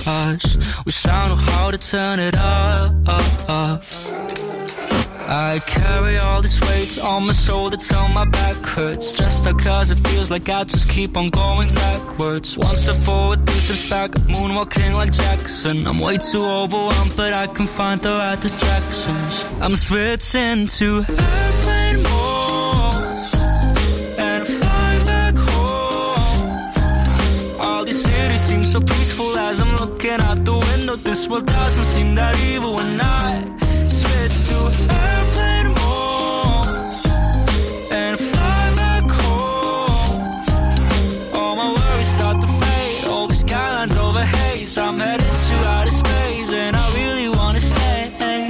us. Wish I knew how to turn it off. I carry all this weight on my shoulder till my back hurts. Stressed out cause it feels like I just keep on going backwards. One step forward, 2 steps back, moonwalking like Jackson. I'm way too overwhelmed but I can find the right distractions. I'm switching to airplane mode and flying back home. All these cities seem so peaceful as I'm looking out the window. This world doesn't seem that evil when I switch to airplane mode and fly back home. All my worries start to fade, all the skylines over haze. I'm headed to outer space and I really wanna stay.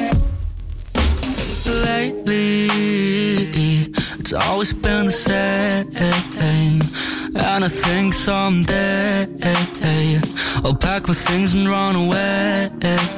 Lately, it's always been the same, and I think someday I'll pack my things and run away.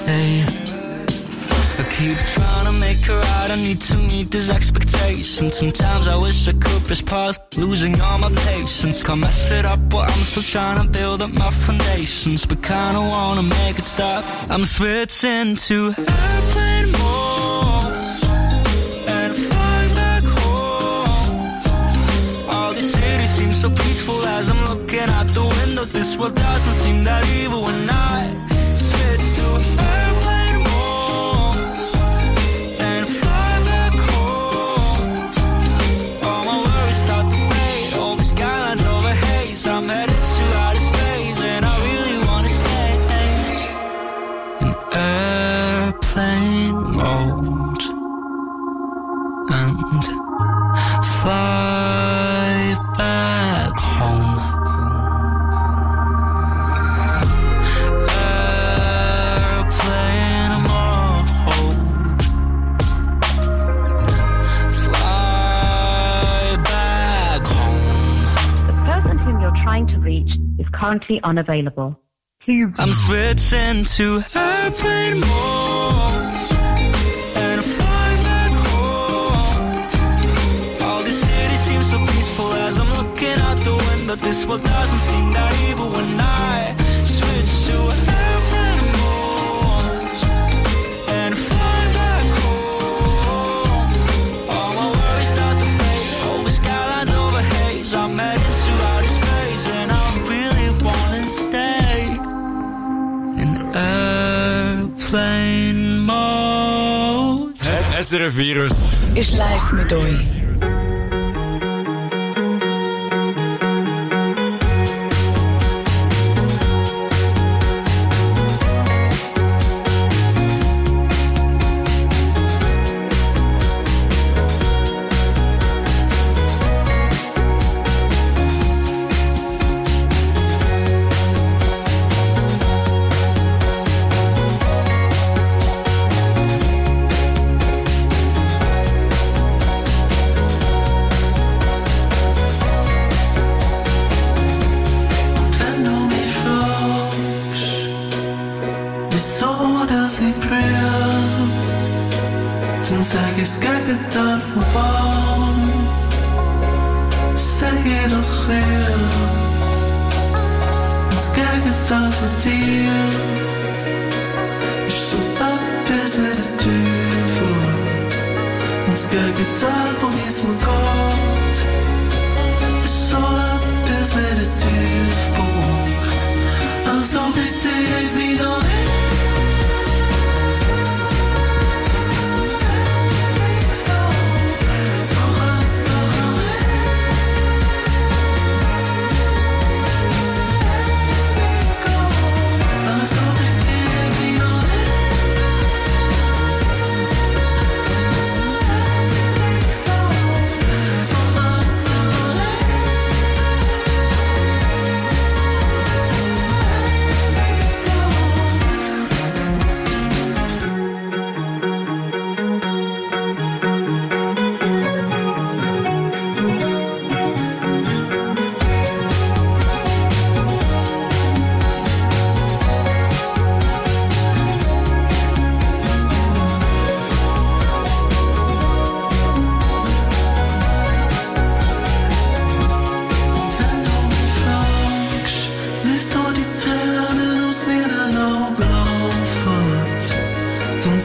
I keep trying to make her right, I need to meet these expectations. Sometimes I wish I could press pause, losing all my patience. Can't mess it up, but I'm still trying to build up my foundations. But kinda wanna make it stop. I'm switching to airplane mode and flying back home. All these cities seem so peaceful as I'm looking out the window. This world doesn't seem that evil when I switch to airplane mode and fly back home. All my worries start to fade, all the skylines over haze. I'm headed to outer space and I really wanna stay in airplane mode and fly back home. Trying to reach is currently unavailable. Please. I'm switching to airplane mode and flying back home. All the city seems so peaceful as I'm looking out the window. This world doesn't seem that evil when I switch to airplane mode and fly back home. All my worries start to fade, over skylines over haze. I'm heading to outer space and I really wanna stay in airplane mode. Het SRF-virus is live met euch.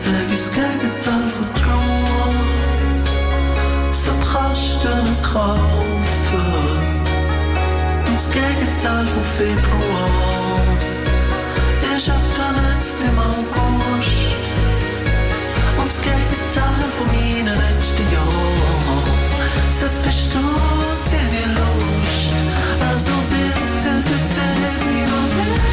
seg is gegetal vertrouwen. Ze brachten een grauwe. Ons gegetal van februar. Ich hab verletzt im August. Uns gegetal von meinen letzten Jahren. Sie besteht in die Lust. Also bitte, bitte, heb mich noch mehr.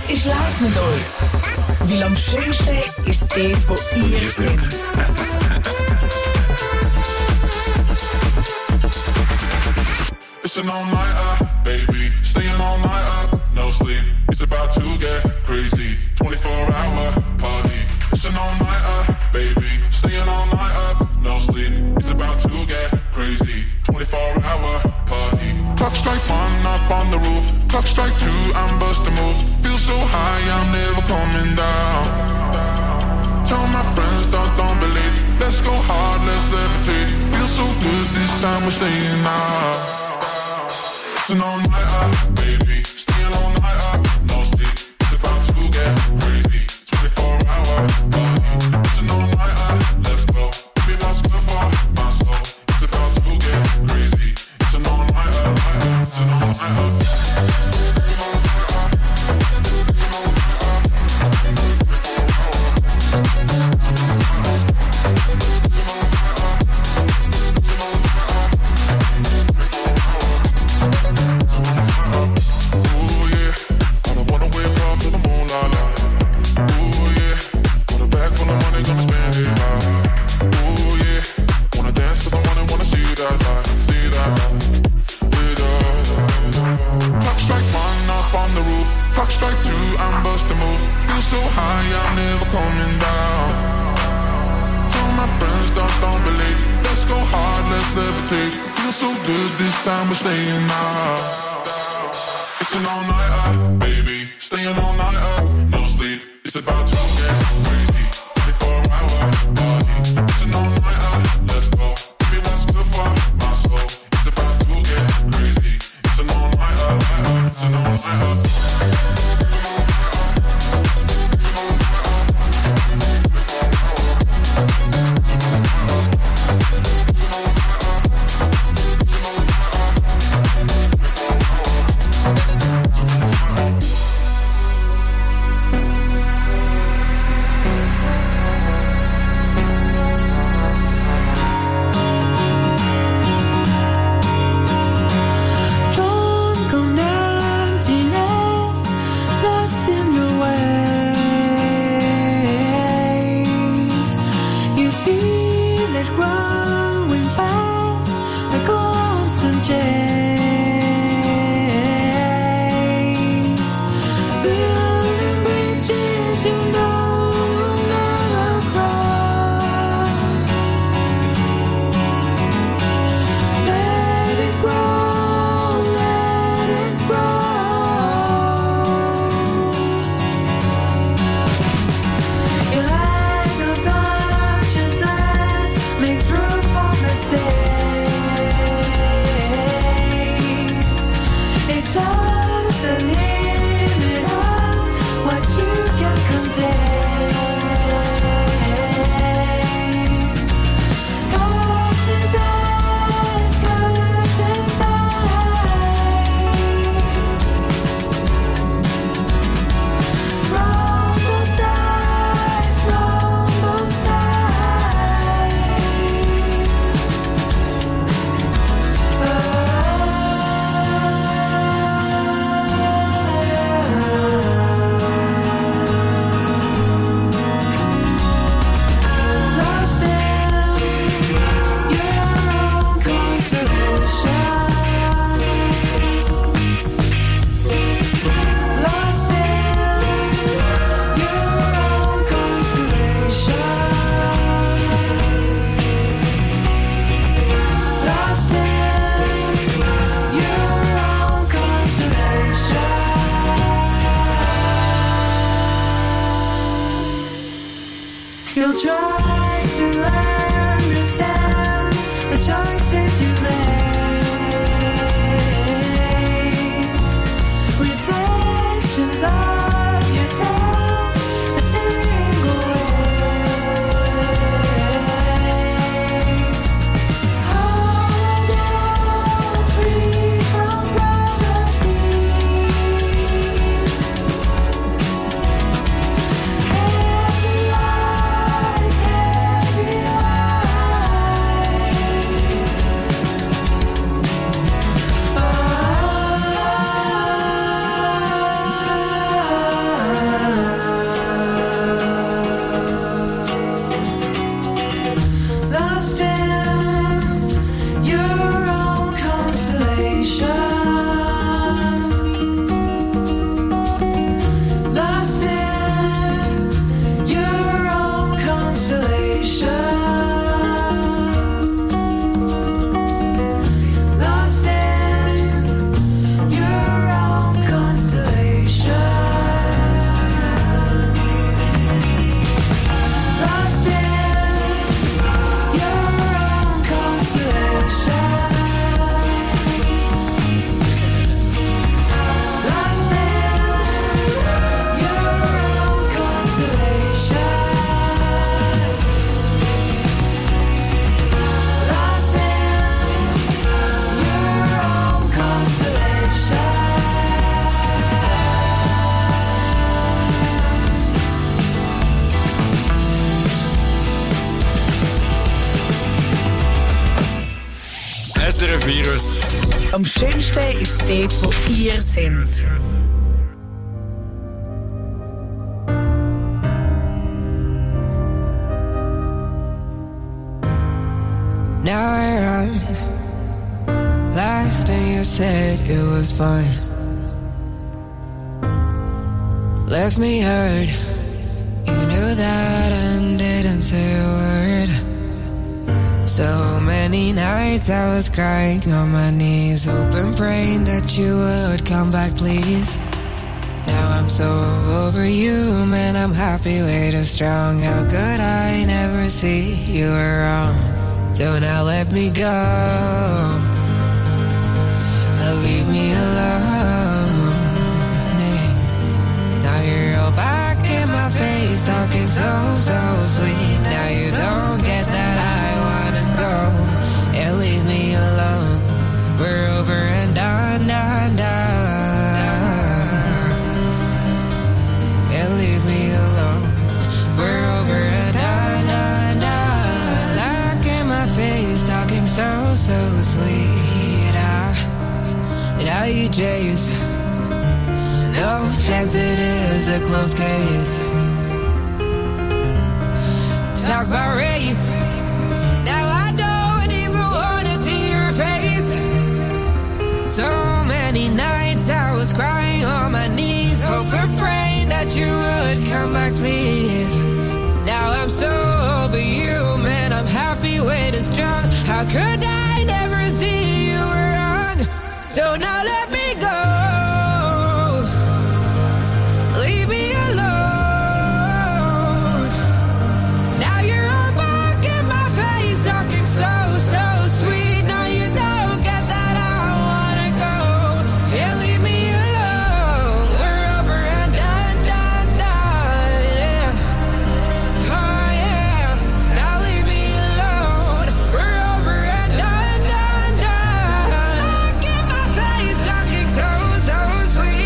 Es ist live mit euch. Weil am schönsten ist es dort, wo ihr seid. It's an all-nighter, baby. Staying all night up, no sleep. It's about to get crazy. 24-hour party. It's an all-nighter, baby. Staying all night up, no sleep. It's about to get crazy. 24-hour party. Clock strike 1 up on the roof. Clock strike 2, I'm bust a move. Feel so high, I'm never coming down. Tell my friends, don't believe. Let's go hard, let's levitate. Feel so good, this time we're staying out. It's an all-nighter, baby. Staying all night up, no sleep. It's about to get crazy. 24-hour party. It's an all-nighter, let's go. Baby, that's good for my soul. It's about to get crazy. It's an all-nighter, it's an all-nighter. Time we're staying out. It's an all-nighter, baby. Staying all night up, no sleep. It's about to get crazy. 24-hour party. It's an all-nighter, let's go. Baby, that's good for my soul. It's about to get crazy. It's an all-nighter, it's an all-nighter. Makes room for mistakes. SRF Virus. Am schönsten ist dort, wo ihr seid. Now I run. Last thing you said, it was fun. Left me hurt. You knew that and didn't say a word. So many nights I was crying on my knees, hoping, praying that you would come back, please. Now I'm so over you, man, I'm happy, way too strong. How could I never see you were wrong? So now let me go, leave me alone. Now you're all back in my face, talking so sweet. Now you don't get that I wanna go, and leave me alone. We're over and done, done, done. And leave me alone. We're over and done, done, done. Look in my face, talking so sweet. Now you chase. No chance it is a close case. Talk about race. Now I don't even wanna see your face. So many nights I was crying on my knees, hoping, praying that you would come back, please. Now I'm so over you, man, I'm happy, waiting strong. How could I never see you were wrong? So now let me go. Leave me alone. Now you're all back in my face, talking so sweet. Now you don't get that I wanna go. Yeah, leave me alone. We're over and done, done, done. Yeah. Oh yeah. Now leave me alone. We're over and done, done, done. Look in my face, talking so sweet.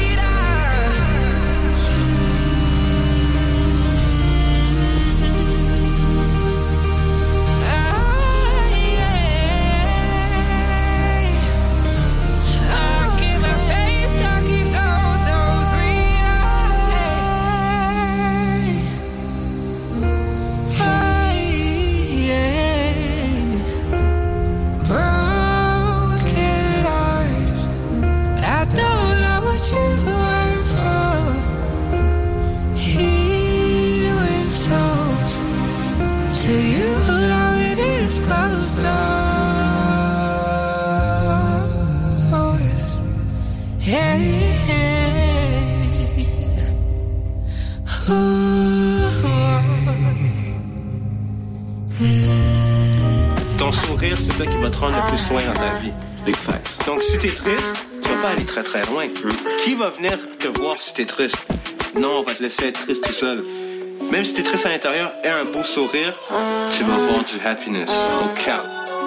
Ton sourire, c'est ça qui va te rendre le plus loin dans ta vie. Big facts. Donc, si t'es triste, tu vas pas aller très très loin. Qui va venir te voir si t'es triste? Non, on va te laisser être triste tout seul. Même si t'es triste à l'intérieur, aie un beau sourire, tu vas avoir du happiness. Au cap.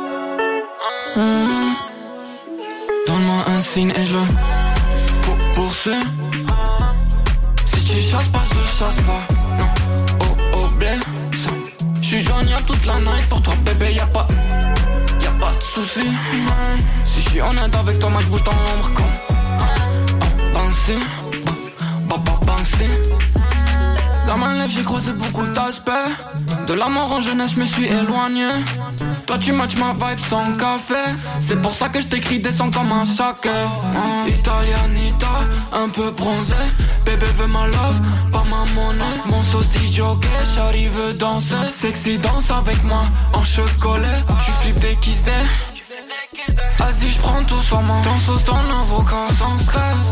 Donne-moi un signe et je le poursuis. Si tu chasses pas, je chasse pas. Non, oh blé, ça. J'suis joignable toute la night pour toi, bébé, y'a pas de soucis. Si j'suis honnête avec toi, moi j'bouge dans l'ombre comme Banksy, Banksy. Dans ma lèvre j'ai croisé beaucoup d'aspects. De la mort en jeunesse je me suis éloigné. Toi tu matches ma vibe sans café. C'est pour ça que je t'écris des sons comme un saké. Italianita, un peu bronzé. Bébé veut ma love, pas ma monnaie. Mon sauce DJ ok, Shawty veut danser. Sexy danse avec moi en chocolat. Tu flippes des kiss day. Vas-y j'prends tout sur moi. Ton sauce dans l'avocat sans stress.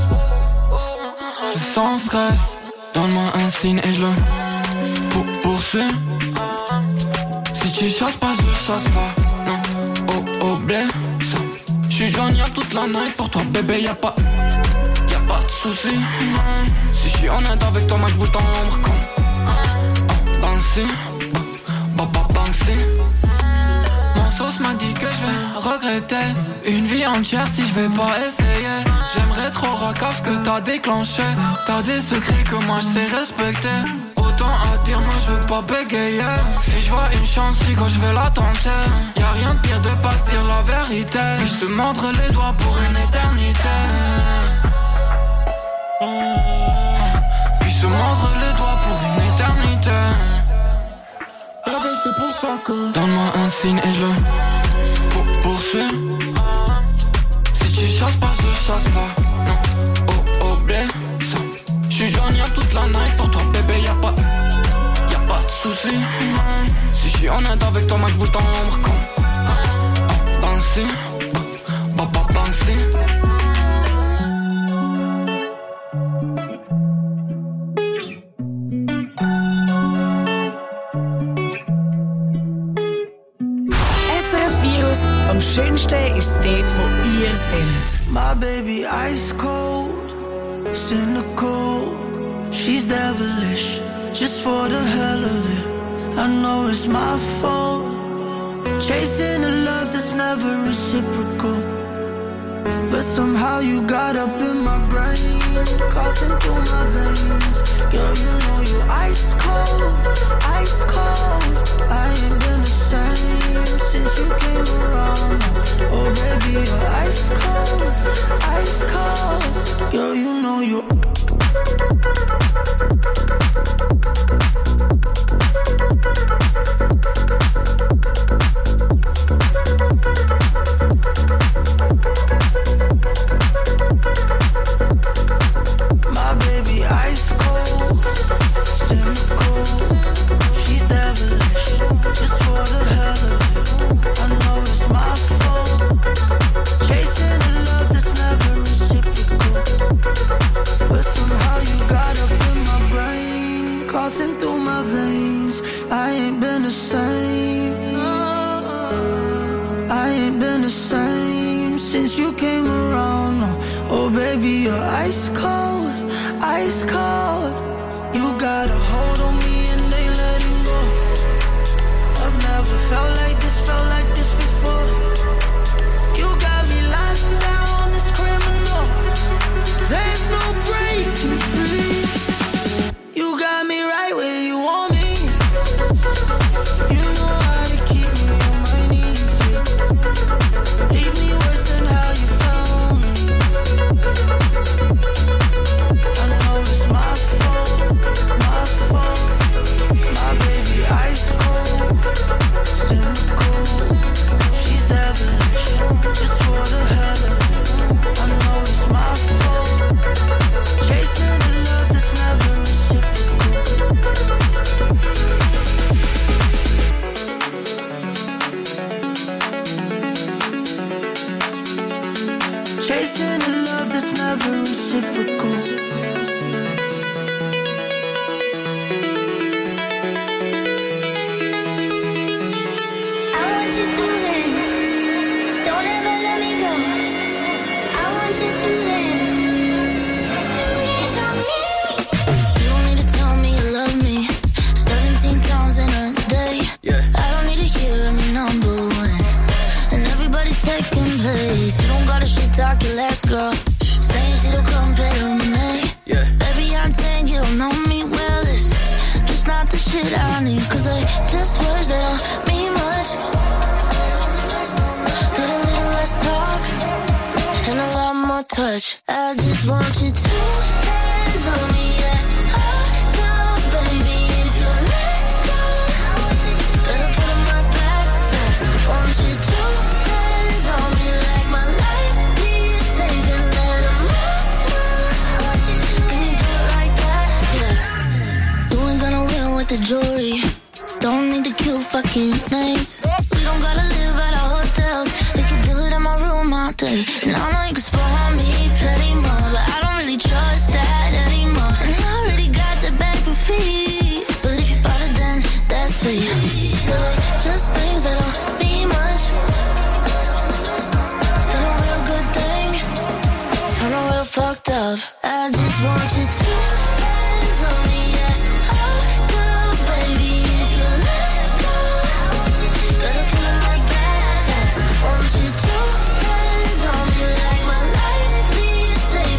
Sans stress. Donne-moi un signe et je le poursuis. Si tu chasses pas, je chasse pas. Non, oh blé, ça. J'suis joignable toute la night pour toi, bébé, y'a pas de soucis. Si j'suis honnête avec toi, moi j'bouge dans l'ombre comme Banksy, Banksy. Mon sauce m'a dit que je vais regretter une vie entière si je vais pas essayer. J'aimerais trop racasse que t'as déclenché. T'as des secrets que moi je sais respecter. tant à dire, moi je veux pas bégayer. Si je vois une chance, quoi, je vais la tenter. Y'a rien de pire de pas se dire la vérité. Puis se mordre les doigts pour une éternité. Puis se mordre les doigts pour une éternité. Bébé, c'est pour ça que donne-moi un signe et je le poursuis. Si tu chasses pas, je chasse pas. Non, oh blé, ça. J'suis joignable toute la night. Pour toi bébé y'a pas de soucis. Si j'suis honnête avec toi, moi j'bouge dans l'ombre comme Banksy, Baba Banksy. Am schönsten ist dort, wo ihr seid. My baby ice cold, cynical. She's devilish, just for the hell of it. I know it's my fault, chasing a love that's never reciprocal. But somehow you got up in my brain, coursing through my veins. Girl, you know you ice cold, ice cold. I ain't been the same since you came around. Oh baby, you're ice cold, ice cold. Girl, you know you. Through my veins, I ain't been the same. I ain't been the same since you came around. Oh baby, you're ice cold, ice cold. You got a hold on me and ain't letting go. I've never felt like this before. You got me locked down, this criminal. There's no breaking free. You got me right where you want me. You know how to keep me on my knees, yeah. Leave me worse than how you found me. I know it's my fault, my fault. My baby ice cold, cynical. She's devilish, just for the hell of it. I know it's my fault, chasing a love that's never reciprocal. Chasing a love that's never reciprocal. I want you to live. Don't ever let me go. I want you to live. You don't need to tell me you love me 17 times in a day. Yeah. I don't need to hear I'm your number one, and everybody's taking place. You don't gotta shit talk your last girl, saying she don't compare to me. Yeah. Baby, I'm saying you don't know me well. It's just not the shit I need, 'cause they just words that don't mean much. Need a little less talk and a lot more touch. I just want you to hands on me at all times, baby. If you let go, better put 'em right back fast. Want you to hands on me like my life needs saving. Let 'em know. Can you do it like that? Yeah. You ain't gonna win with the jewelry. Don't need to kill fucking names. We don't gotta live at our hotels. We can do it in my room all day. And I know you can spoil me plenty more, but I don't really trust that anymore. And I already got the bag for free, but if you bought it then that's sweet. Feel like just things that don't mean much. Still a real good thing, turn a real fucked up. I just want you to hands on me at all times, baby. If you let go, gotta kill it like that fast. Want you to hands on me like my life needs saving.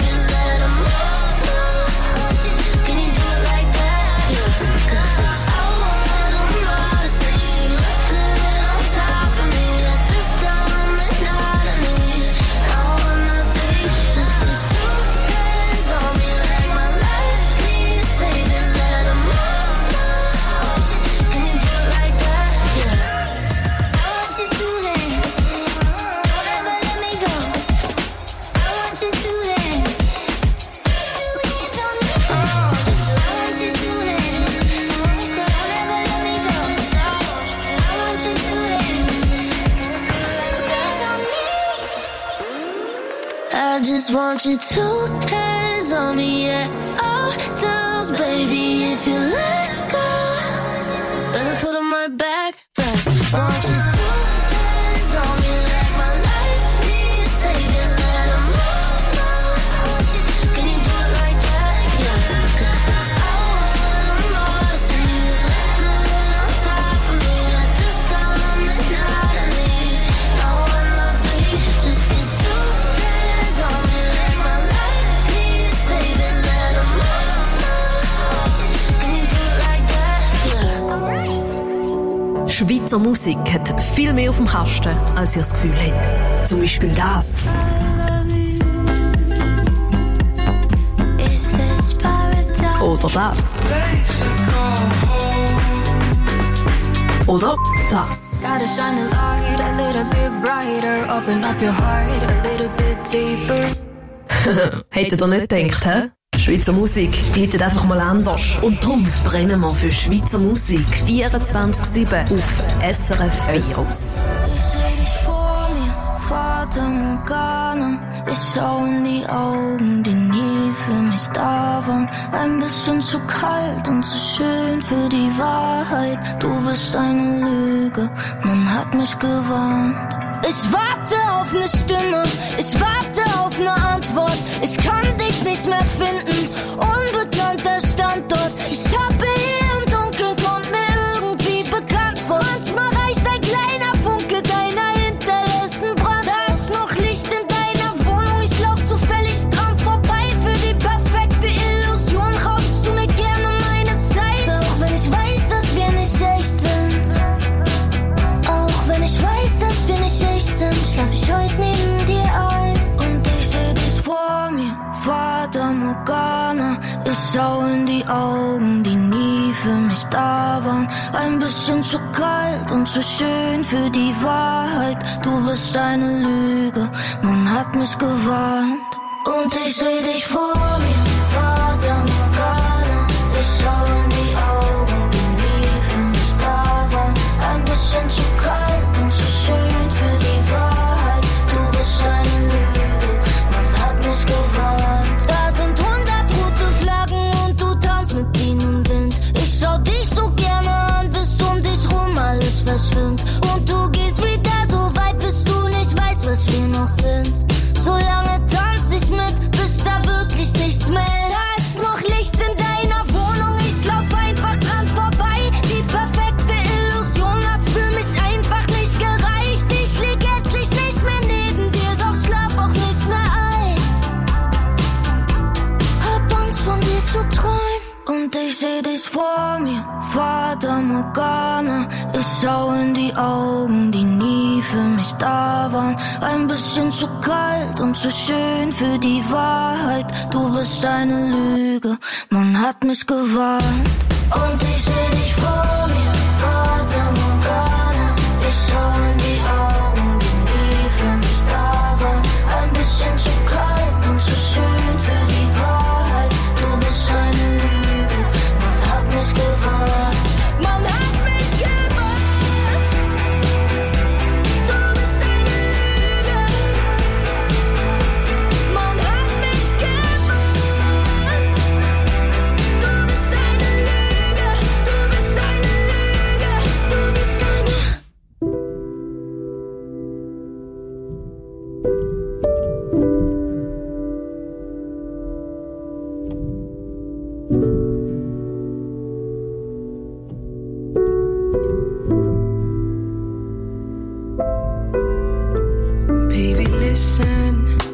I just want you two hands on me, yeah. All times, baby, if you let go, better put them right back fast. Want you two hands on me like my life needs saving. Let them all know. Can you do it like that? Yeah. 'Cause I wanna see you good on top of me at this time and not leave. I wanna be just the two hands on me like my life needs saving. Let them all know. Can you do it like that? Yeah. Schweizer Musik hat viel mehr auf dem Kasten, als ihr das Gefühl habt. Zum Beispiel das. Is this paradise? Oder das. Oder das. Gotta shine a light a little bit brighter. Open up your heart a little bit deeper. Hättet ihr nicht gedacht, hä? Schweizer Musik geht einfach mal anders. Und darum brennen wir für Schweizer Musik 24/7 auf SRF Virus. Ich seh dich vor mir, Fata Morgana. Ich schau in die Augen, die nie für mich da waren. Ein bisschen zu kalt und zu schön für die Wahrheit. Du bist eine Lüge, man hat mich gewarnt. Ich warte auf eine Stimme, ich warte auf eine Antwort. Ich kann dich nicht mehr finden, unbekannter Standort. Ich tappe hier im Dunkeln, kommt mir irgendwie bekannt vor. Manchmal reicht ein kleiner Funke deiner hinterlässten Brand. Da ist noch Licht in deiner Wohnung, ich lauf zufällig dran vorbei. Für die perfekte Illusion raubst du mir gerne meine Zeit. Auch wenn ich weiß, dass wir nicht echt sind. Auch wenn ich weiß, dass wir nicht echt sind, schlaf ich heute neben dir ein. Und ich seh dich vor mir, Fata Morgana. Ich schau in die Augen, die nie für mich da waren. Ein bisschen zu kalt und zu schön für die Wahrheit. Du bist eine Lüge, man hat mich gewarnt. Und ich seh dich vor mir, Fata Morgana. Ich schau in die Augen, die nie für mich da waren. Ein bisschen zu kalt und zu schön für die Wahrheit. Du bist eine Lüge, man hat mich gewarnt. Da sind 100 rote Flaggen und du tanzt mit ihnen im Wind. Ich schau dich so gerne an, bis um dich rum alles verschwimmt. Und du gehst wieder so weit, bis du nicht weißt, was wir noch sind. So lange tanz ich mit, bis da wirklich nichts mehr ist. Da ist noch Licht in deiner Wohnung, ich lauf einfach dran vorbei. Die perfekte Illusion hat für mich einfach nicht gereicht. Ich lieg endlich nicht mehr neben dir, doch schlaf auch nicht mehr ein. Hab Angst von dir zu träumen. Und ich seh dich vor mir, Fata Morgana. Ich schau in die Augen, die nie für mich da waren. Ein bisschen zu kalt und zu schön für die Wahrheit. Du bist eine Lüge, man hat mich gewarnt. Und ich seh dich vor mir, Fata Morgana. Ich schau in die Augen, die nie für mich da waren. Ein bisschen zu kalt und zu schön für die Wahrheit. Du bist eine Lüge, man hat mich gewarnt. Man hat mich gewarnt. Du bist eine Lüge. Man hat mich gewarnt. Du bist eine Lüge. Du bist eine Lüge. Du bist eine. Baby, listen.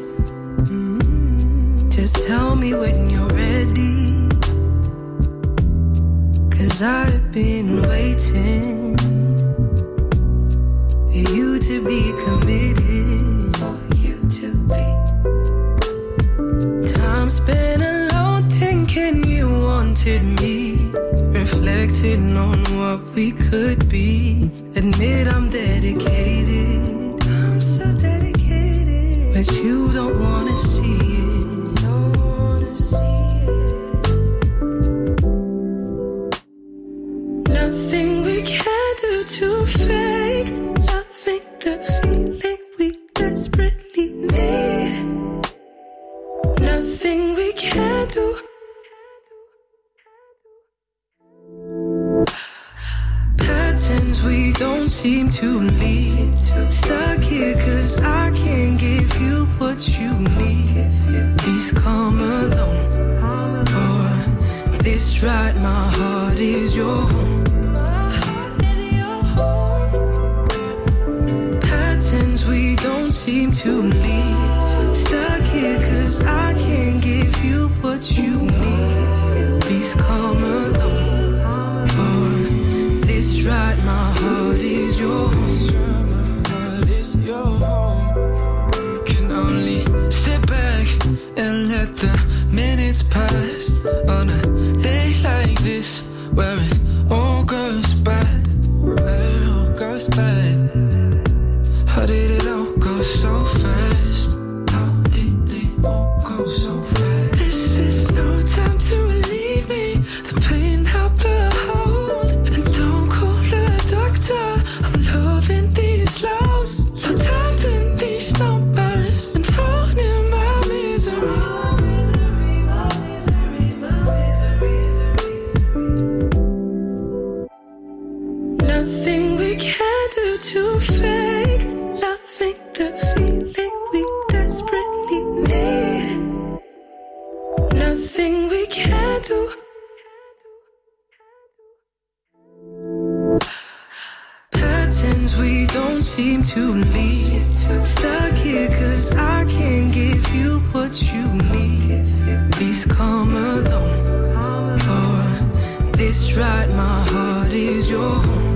Just tell me when you're ready. 'Cause I've been waiting for you to be committed. For you to be. Time spent alone thinking you wanted me. Reflecting on what we could be. Admit I'm dedicated. I'm so dedicated. But you don't wanna see it. Don't wanna see it. Nothing we can do to fake. Loving the feeling we desperately need. can't do. Patterns we don't seem to leave. Stuck here cause I can't give you what you need. Please come alone. For this ride, my heart is your home. Patterns we don't seem to leave. Stuck here cause I can't give you what you need. Please come alone. For this ride, my heart is your home. My heart is your home. Can only sit back and let the minutes pass on a day like this where it all goes bad. Where it all goes bad. How did it all go so fast? How did it all go so fast? This is no time to relieve me. The pain I behold. And don't call the doctor. I'm loving these lows. So tapping these numbers and phoning my misery. Nothing we can do to fake loving the feeling we desperately need. Nothing we can do. Patterns we don't seem to leave. Stuck here cause I can't give you what you need. Please come alone. For this ride, my heart is your home.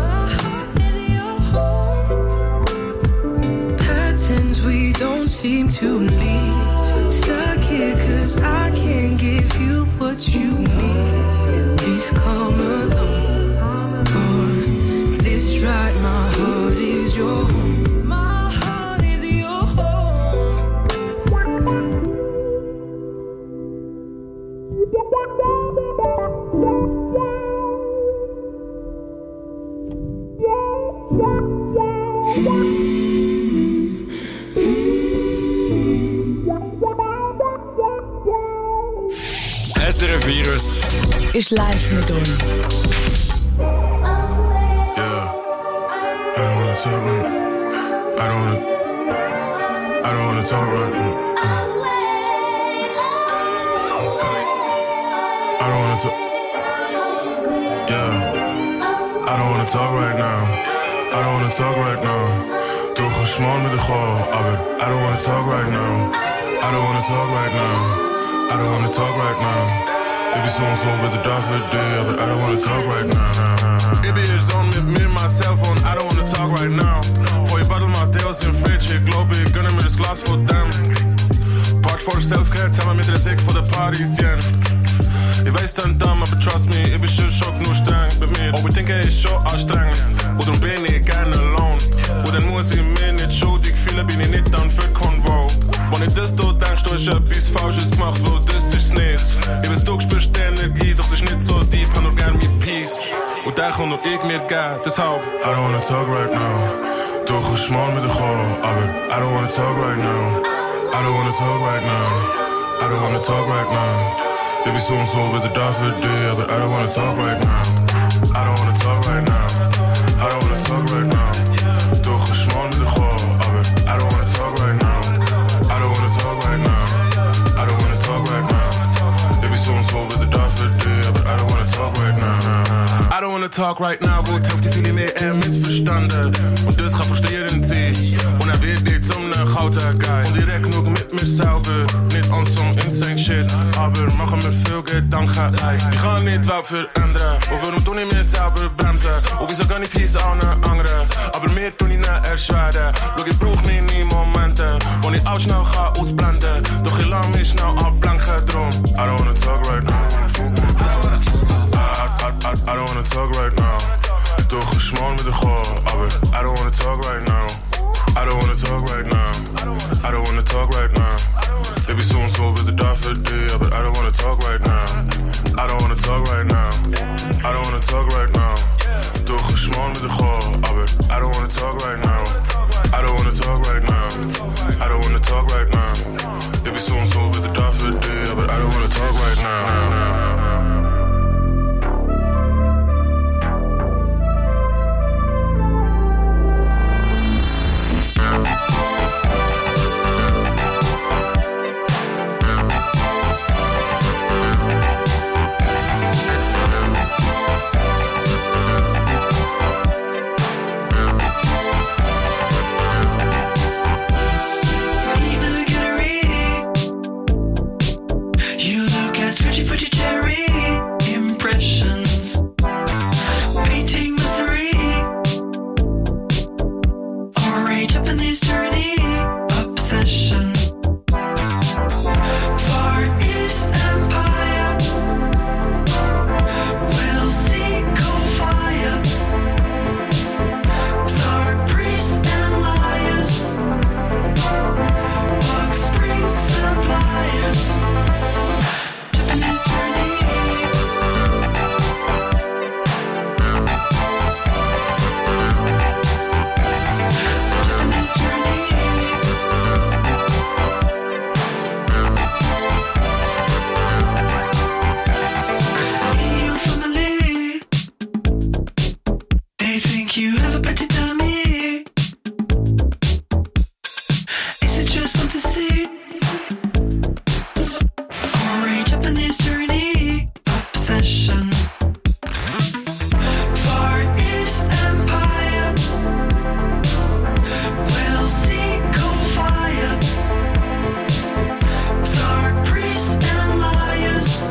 Patterns we don't seem to leave. Stuck here cause I can't give you what you need. Please come alone. For this ride, my heart is your home. My heart is your home. SRF Virus ist live mit uns. Yeah, I don't wanna talk right. I don't wanna talk right. I don't wanna talk. Yeah, I don't wanna talk right now. I don't wanna talk right now. Doe geschmand met de goal, aber I don't wanna talk right now. I don't wanna talk right now. I don't wanna talk right now. It be soon with the dog for the day, but I don't wanna talk right now. It be a zone with me and my cell phone, I don't wanna talk right now. Voor je battle maar deels in fridge, ik loop ik gunner met een glas voor them. Park for self-care, tell me met de ziek voor de parties, yeah. Je weet dan dumb, but trust me, ik ben zo shock, nu streng met me. Overdenken is zo anstrengend, hoe dan ben ik alone. Hoe dan moet je me niet zo, die ik viel, bin ich nicht dann für Convo. Wenn ich das dort denkst, du hast etwas Falsches gemacht, wo das ist nicht. Ich weiß, du spürst die Energie, doch es ist nicht so deep, hab nur gern mit Peace. Und da kann nur ich mir gehen, deshalb I don't wanna talk right now. Du geschmand mit der Goal, aber I don't wanna talk right now. I don't wanna talk right now. I don't wanna talk right now. It be soon with the dog for the day, but I don't wanna talk right now. I don't wanna talk right now. I don't wanna talk right now. Du geschmand mit der Goal, aber I don't wanna talk right now. I don't wanna talk right now. I don't wanna talk right now. It be soon with the dog for the day, but I don't wanna talk right now. I don't wanna talk right now, wo trifft die viele mehr missverstanden. Und das kann verstehen sie. Und wird nicht zum Gouda Guy. Und direkt nur mit mir selber. Nicht an some insane shit. Aber machen mir viel Gedanken. Ich kann nicht wel verändern. Und warum tun ich mir selber bremsen? Und wieso kann ich Peace auch nicht anderen? Aber mir tun ich nicht erschweren. Schau, ich brauch nicht nie Momente. Wo ich auch schnell kann ausblenden. Doch ich lass mich schnell ablenken drum. I don't wanna talk right now. I don't wanna talk right now. Doe geschmand met de goal, aber I don't wanna talk right now. I don't wanna talk right now. I don't wanna talk right now. It be soon with the dog for the day, but I don't wanna talk right now. I don't wanna talk right now. I don't wanna talk right now. Doe geschmand met de goal, aber I don't wanna talk right now. I don't wanna talk right now. I don't wanna talk right now. It be soon with the dog for the day, but I don't wanna talk fantasy. Or a Japanese journey of possession. Far East Empire will see cold fire. Dark priests and liars.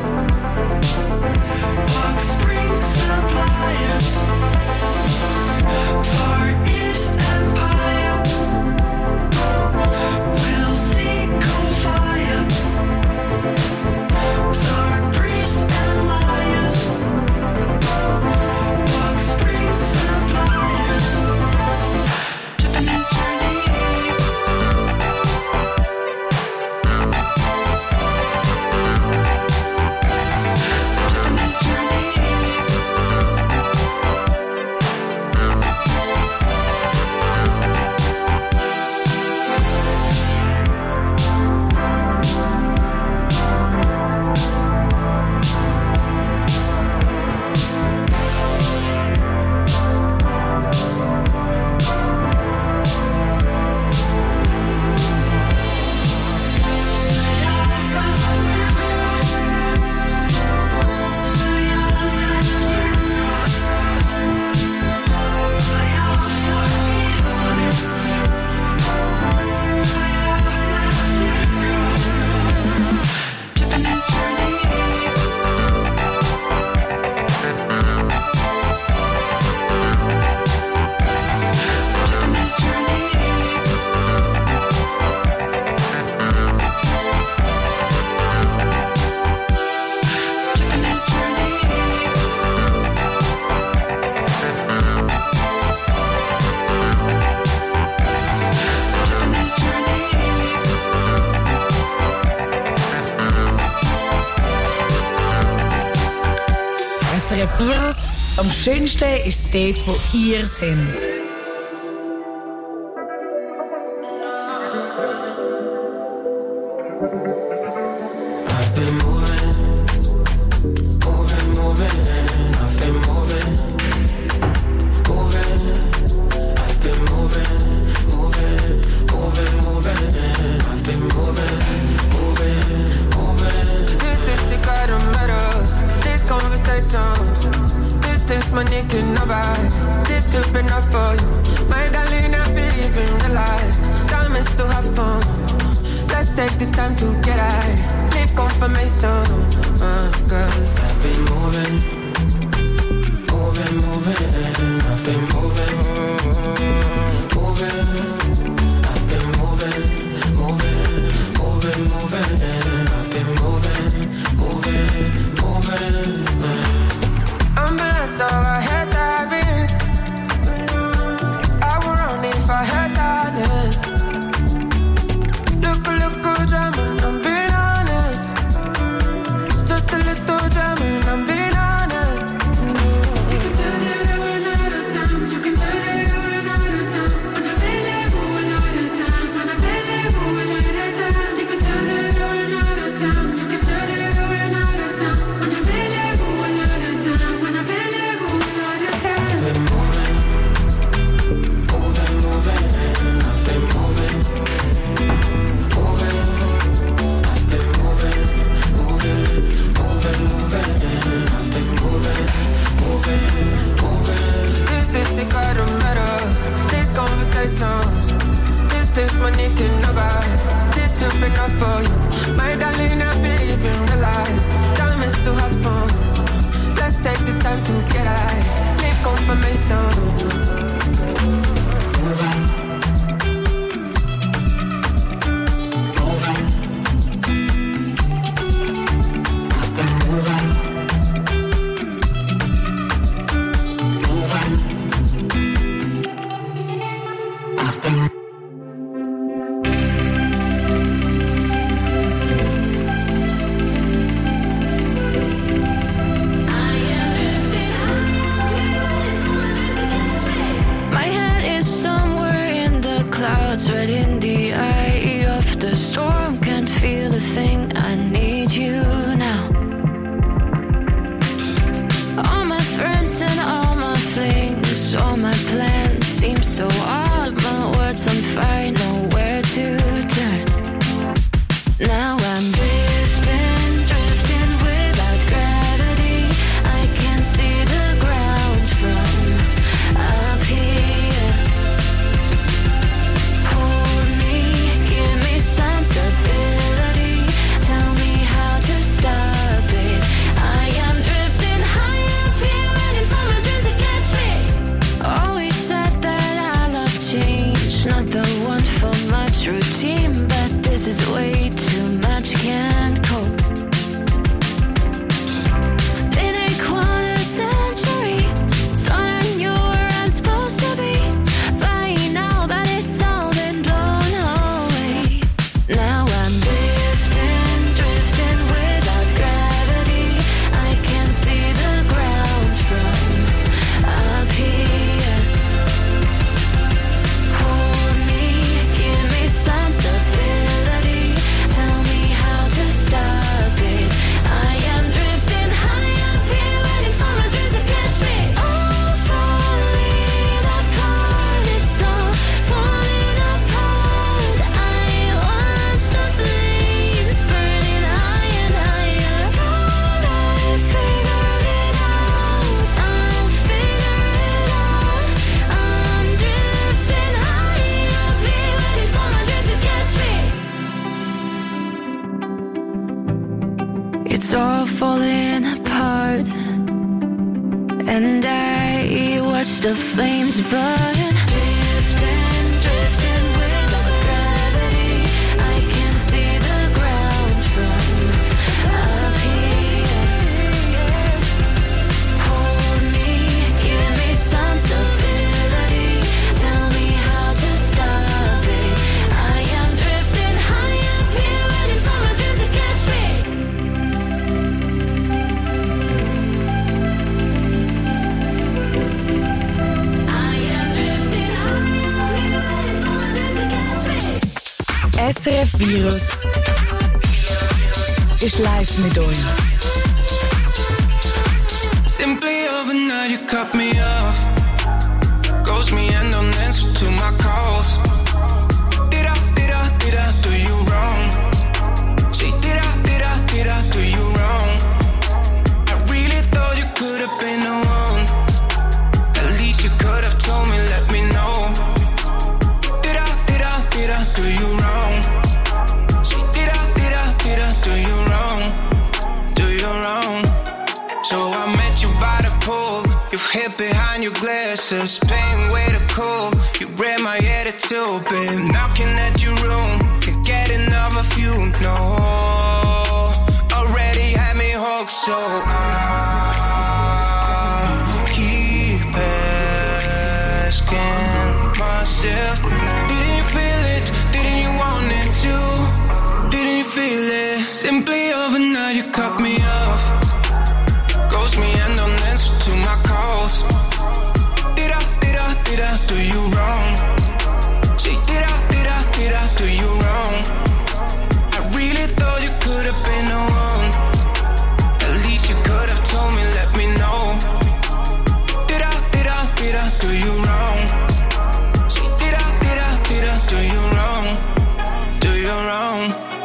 Box Spring suppliers. Far East Empire will see cold fire. Dark priests and liars. Box Spring suppliers. Japanese journey. Japanese journey. Japanese journey. Japanese journey. Japanese journey. Japanese journey. SRF Virus. Am schönsten ist dort, wo ihr seid. I've been moving, moving, moving. I've been moving, moving. I've been moving, moving, moving, moving. I've been moving, moving, moving. This is the kind of matters. These conversations. This money can never. This should be enough for you. My darling, I believe in real life. Time is to have fun. Let's take this time to get high. Leave confirmation. Cause I've been moving, moving, moving. I've been moving, moving. I've been moving, moving, moving, moving. I've been moving, moving, moving. I'm blessed, all I had savings. I would run if I had sadness. Look, good drama, I'm being honest. Just a little drama, I'm being honest. You can tell that I ran out of time. You can tell that I ran out of time. Unavailable a lot of times. Unavailable a lot of times. You can tell that I ran out of time. You can tell that I ran out of time. Unavailable a lot of times. Unavailable a lot of times. I've been moving, moving, moving. I've been moving. This is the kind of matters. These conversations. This money can never. This should be enough for you. My darling, I believe in real life. Time is to have fun. Let's take this time to get high. Make confirmation. It's all falling apart, and I watch the flames burn. Drifting, drifting without gravity. I can see the ground from up here. Hold me, give me some stability. Tell me how to stop it. I am drifting high up here, waiting for my dreams to catch me. SRF Virus ist live mit euch. Simply overnight you cut me off. Ghost me and don't answer to my calls. Did I do you wrong? Say did I do you wrong? I really thought you could have been the one. At least you could have told me, let me know. Did I do you wrong? Say did I do you wrong? Do you wrong? So I met you by the pool. You hid behind your glasses, paying way too cool. You read my attitude, babe. Knocking at your room, can't get enough of you, no. Already had me hooked, so I keep asking myself, didn't you feel it? Didn't you want it too? Didn't you feel it? Simply overnight you cut me off. Ghost me and don't answer to my calls. Did I do you wrong? Say did I do you wrong? I really thought you could have been the one. At least you could have told me, let me know. Did I do you wrong? Say did I do you wrong? Do you wrong?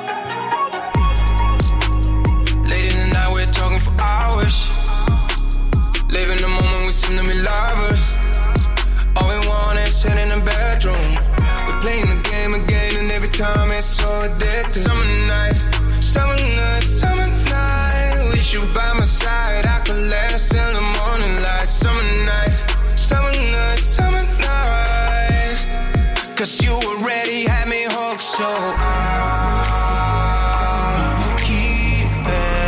Late in the night we're talking for hours. Living the moment, we seem to be lovers. All we want is sit in the bedroom. We're playing the game again, and every time it's so addictive. Summer night, summer night, summer night. With you by my side, I could last till the morning light. Summer night, summer night, summer night. Cause you already had me hooked, so I keep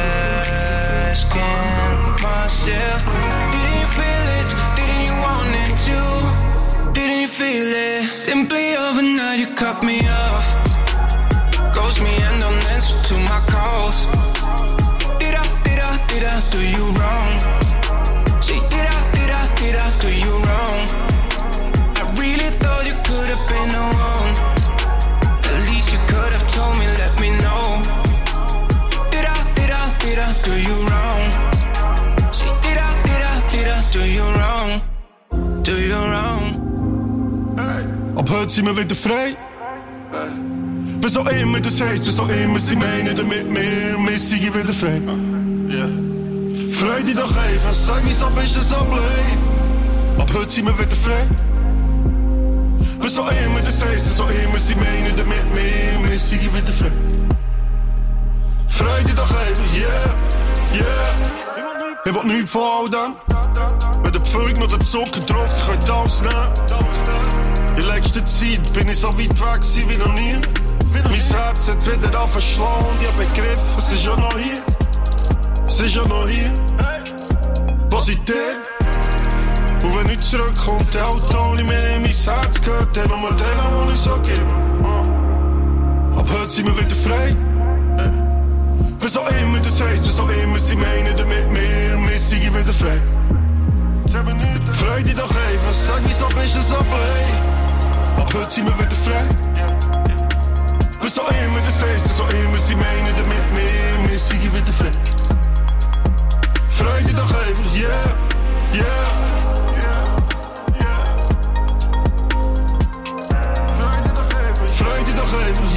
asking myself, didn't you feel it? Didn't you want it too? Didn't you feel it? Simply overnight you cut me off. Ghost me and don't answer to my calls. Did I do you wrong? Say did I do you wrong? I really thought you could have been the one. At least you could have told me, let me know. Did I do you wrong? Say did I do you wrong? Do you wrong? Ab heute sind wir wieder frei. Was auch immer das heisst, was auch immer sie meinen damit wir sind wieder frei. Freu dich doch einfach, sag wieso bist du so blöd. Ab heute sind wir wieder frei. Was auch immer das heisst, was auch immer sie meinen damit wir sind wieder frei. Freu dich doch einfach, Ich will nichts von all dem. Wenn der Pflug noch den Zucker drauf, dann könnt ihr alles nehmen. In letzter Zeit bin ich so weit weg wie noch nie. Mein Herz hat wieder angeschlagen und ich hab begriffen, es ist ja noch hier. Es ist ja noch hier. Positiv. Und wenn ich zurückkomme, der Auto nicht mehr in mein Herz gehört, dann nur den, wo ich so gebe. Ab heute sind wir wieder frei. Was auch immer das heisst, was auch immer sie meinen damit wir sind wieder frei. Freu dich doch einfach, sag wieso bist du so blöd. Ab heute sind wir wieder frei. Was auch immer das heisst, was auch immer sie meinen damit wir sind wieder frei. Freu dich doch einfach, Freu dich doch einfach,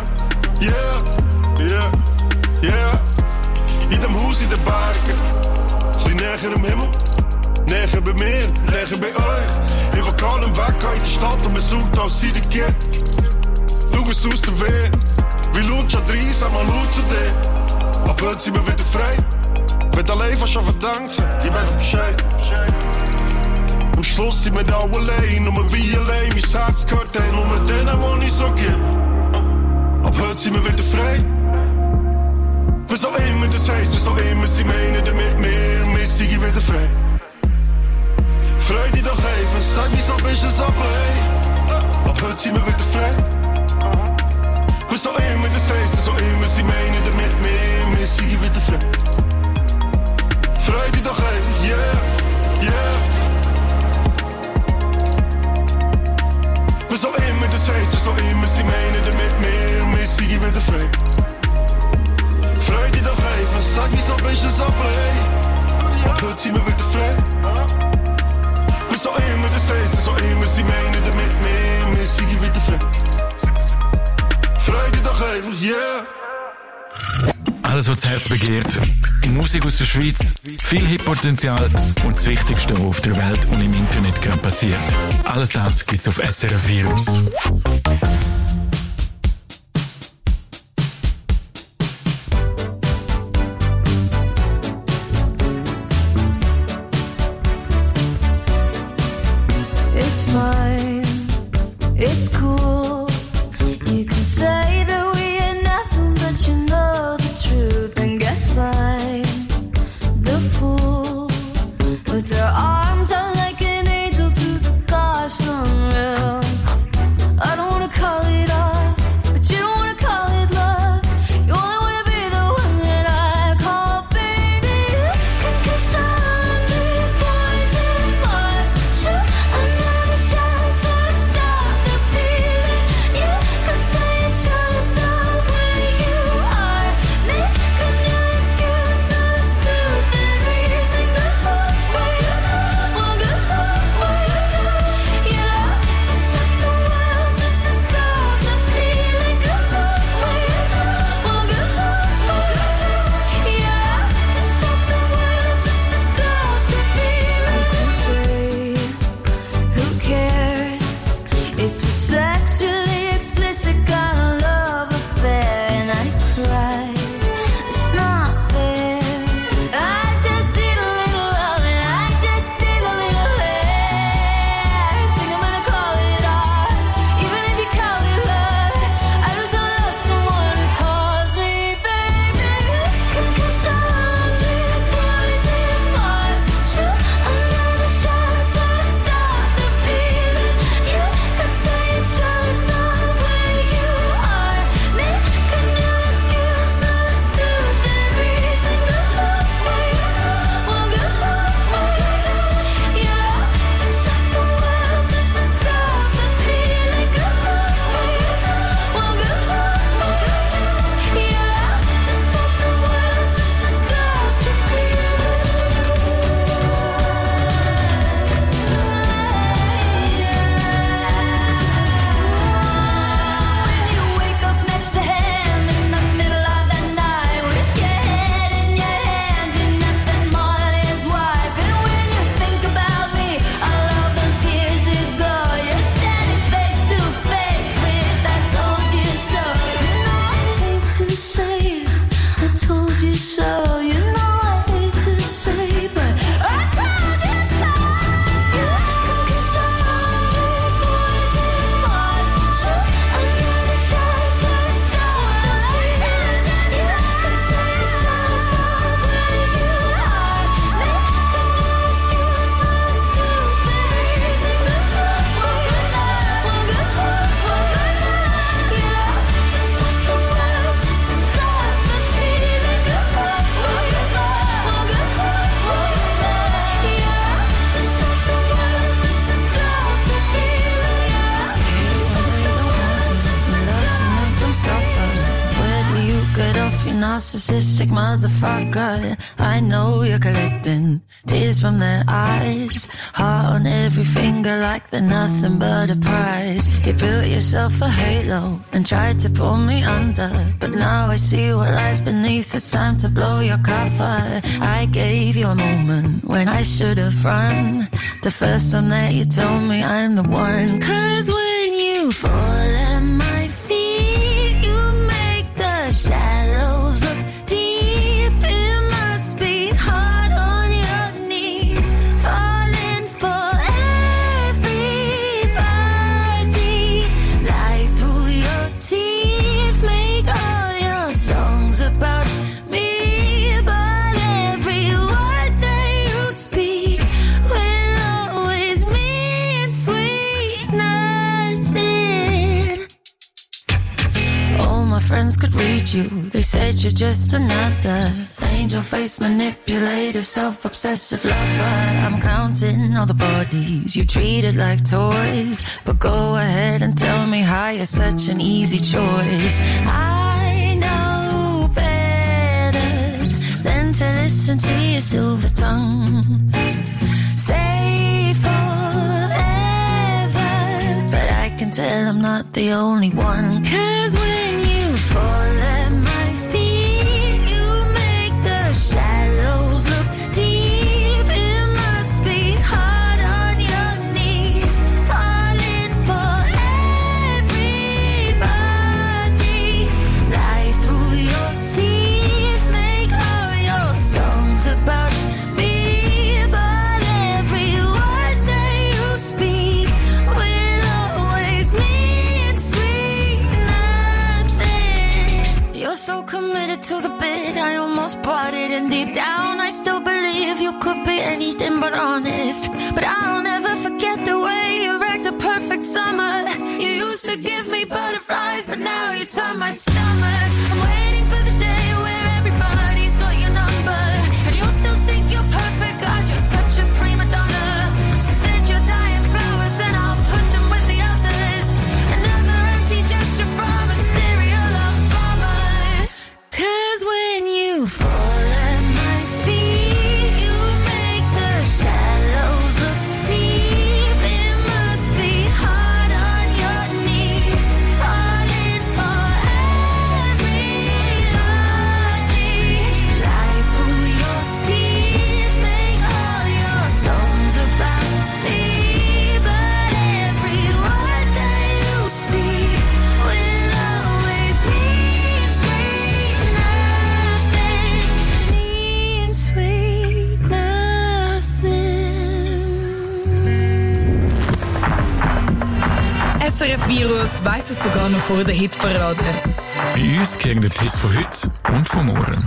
In dem Haus in den Bergen, bisschen näher am Himmel. Näher bei mir, näher bei euch. Ich will gar nicht weg in die Stadt und man sucht, als sie dich gibt. Schau es aus der Weg, wie laut schon rein, sag mal laut zu dir. Ab heute sind wir wieder frei. Wenn du allein fast an verdanken, gib einfach Bescheid. Am Schluss sind wir da allein, nur wie allein. Mein Herz gehört denen, nur denen, die ich so gebe. Ab heute sind wir wieder frei. Was auch immer das heisst, was auch immer sie meinen damit wir sind wieder frei. Freu dich doch einfach, sag wieso bist du so blöd. Ab heute sind wir wieder frei. Was auch immer das heisst, was auch immer sie meinen damit wir sind wieder frei. Freu dich doch einfach, yeah, yeah. Was auch immer das heisst, was auch immer sie meinen damit wir sind wieder frei. Freu dich doch einfach, sag wieso bist du so blöd. Ab heute sind wir wieder frei. Was auch immer das heisst, was auch immer sie meinen damit wir sind wieder frei. Freu dich doch einfach, yeah. Alles, was das Herz begehrt. Musik aus der Schweiz, viel Hitpotenzial und das Wichtigste, was auf der Welt und im Internet gerade passiert. Alles das gibt's auf SRF Virus. It's fine, it's cool. You can say that we ain't nothing, but you know the truth. And guess I'm the fool. With their arms out like an angel through the gosh unreal. I don't wanna call it off, but you don't wanna call it love. You only wanna be the one that I call baby. Cause I'm the boys and boys. Shoot another shot to stop the feeling. You could say it's just the way you are. Making your excuse for the stupid reason. Go where you want, go where you yeah, to stop the world just to stop the feeling. Go where you want, go yeah, to stop the world just to stop the feeling. Who cares? It's a sexually explicit kind of love affair, and I cry. It's not fair. I just need a little love, and I just need a little air. Think I'm gonna call it off, even if you call it love. I just don't love someone who calls me baby. Cause I'm the boys and boys. Shoot another shot to stop the feeling. You could say it's just the way you are. Making your excuse for the stupid reason. Go where you want, go yeah, to stop the world just to stop the feeling. Go where you want, go yeah, to stop the world just to stop the When you wake up next to him in the middle of the night with your head in your hands, you're nothing more than his wife. And when you think about me, all of those years ago, you're standing face to face with I told you so. You know I hate to say I told you so. You know I hate to say, but I told you so. Cause I'm the boys and boys. Shoot another shot to stop the feeling. You could say it's just the way you are. Making your excuse for the stupid reason. Go where you want, go yeah, to stop the world just to stop the feeling. Go where you want, go yeah, to stop the world just to stop the feeling. Love to make them suffer. Where do you get off, you narcissistic motherfucker? I know you're collecting tears from their eyes. Heart on every finger like they're nothing but a prize. You built yourself a halo and tried to pull me under, but now I see what lies beneath. It's time to blow your cover. I gave you a moment when I should have run. The first time that you told me I'm the one. Cause when you fall at my feet, you make the shallows look deep. friends could read you. They said you're just another angel face manipulative, self-obsessive lover. I'm counting all the bodies you treated like toys, but go ahead and tell me how you're such an easy choice. I know better than to listen to your silver tongue say forever, but I can tell I'm not the only one. 'Cause when you fall at my feet, you make the shallows look deep. It must be hard on your knees, falling for everybody. Lie through your teeth, make all your songs about me, but every word that you speak will always mean sweet nothing. You're so committed to the bit, I almost bought it, and deep down I still believe you could be anything but honest. But I'll never forget the way you wrecked a perfect summer. You used to give me butterflies, but now you turn my stomach. I'm waiting for the day where everybody's got your number, and you'll still think you're perfect. God, you're such a prima donna. So send your dying flowers and I'll put them with the others. Another empty gesture from a serial love bomber. 'Cause when you fall at my feet, you make the shallows look deep. It must be hard on your knees, falling for everybody. Lie through your teeth, make all your songs about me, but every word that you speak will always mean sweet nothing. Mean sweet nothing. SRF Virus weiss es sogar noch vor der Hitparade. Bei uns kriegen die Hits von heute und von morgen.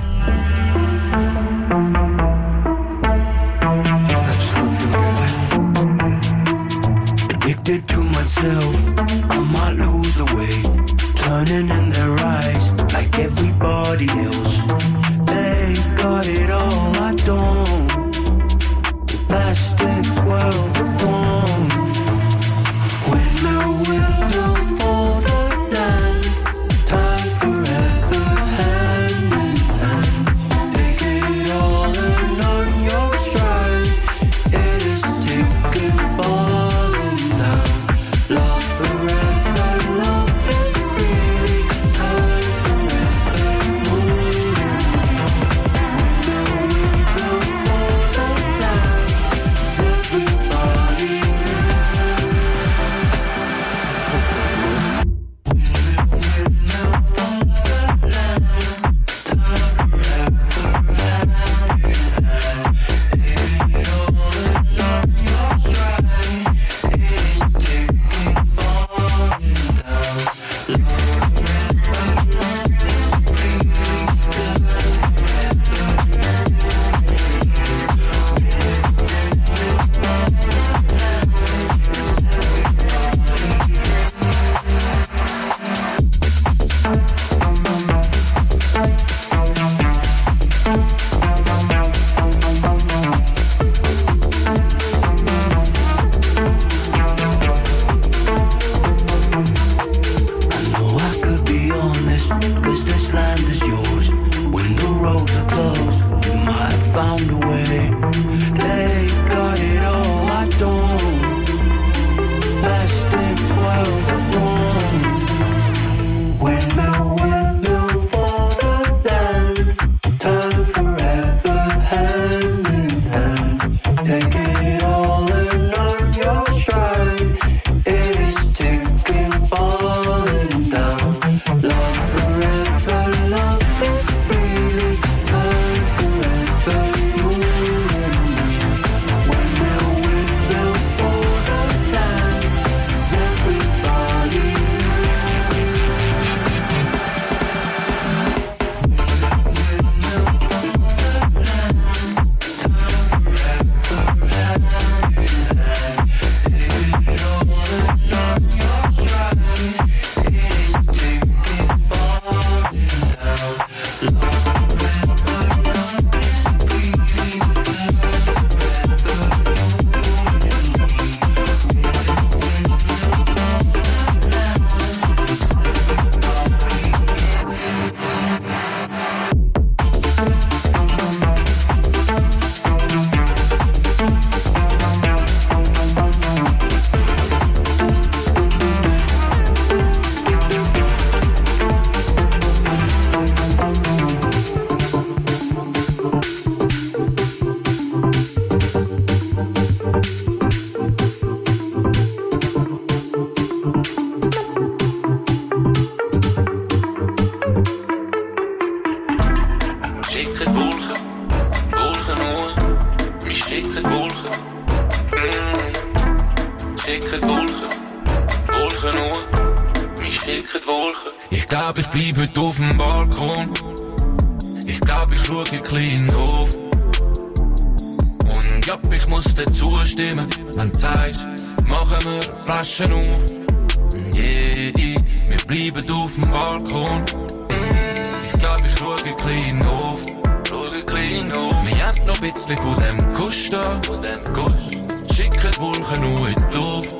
Addicted to myself, I might lose the way. Turning in their eyes like everybody else. They got it all, I don't. The plastic world reformed. Windmill will fall the land. Time forever hand in hand. Take it all and on your stride. It is taken falling down. Love forever, love is free. Time forever, move. schicken Wolken. Schicken Wolken. Wolken nur. Wir schicken Wolken. Ich glaub, ich bleib heute auf dem Balkon. Ich glaub, ich schau ein bisschen in den Hof. Und ja, ich muss dir zustimmen, wenn du sagst, machen wir Flaschen auf. Yeah, wir bleiben auf dem Balkon. Ich glaub, ich schau ein bisschen in den Hof. Wir haben noch ein bisschen von dem Kuss da. Schicken die Wolken nur in die Luft.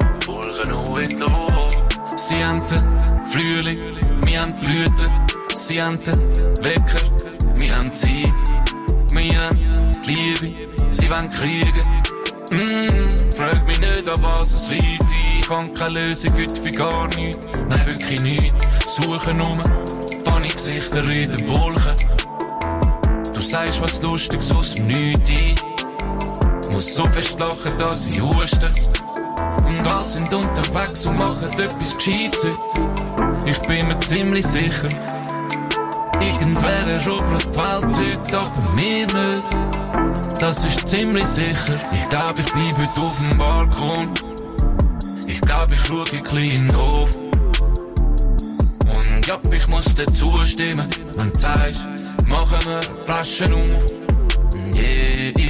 Sie haben den Frühling, wir haben die Blüten. Sie haben den Wecker, wir haben Zeit. Wir haben die Liebe, sie wollen kriegen. Frag mich nicht, an was es liegt. Ich kann keine Lösung heute für gar nichts. Nein, wirklich nichts. Suche nur funny Gesichter in den Wolken. Du sagst was Lustiges aus dem Nichts ein. Muss so fest lachen, dass ich huste. Und alle sind unterwegs und machen etwas Gescheites. Ich bin mir ziemlich sicher, irgendwer erobert die Welt heute, aber mir nicht. Das ist ziemlich sicher. Ich glaub, ich bleib heute auf dem Balkon. Ich glaub, ich schau ein bisschen in den Hof. Und ja, ich muss dir zustimmen, wenn du sagst, machen wir Flaschen auf. Yeah.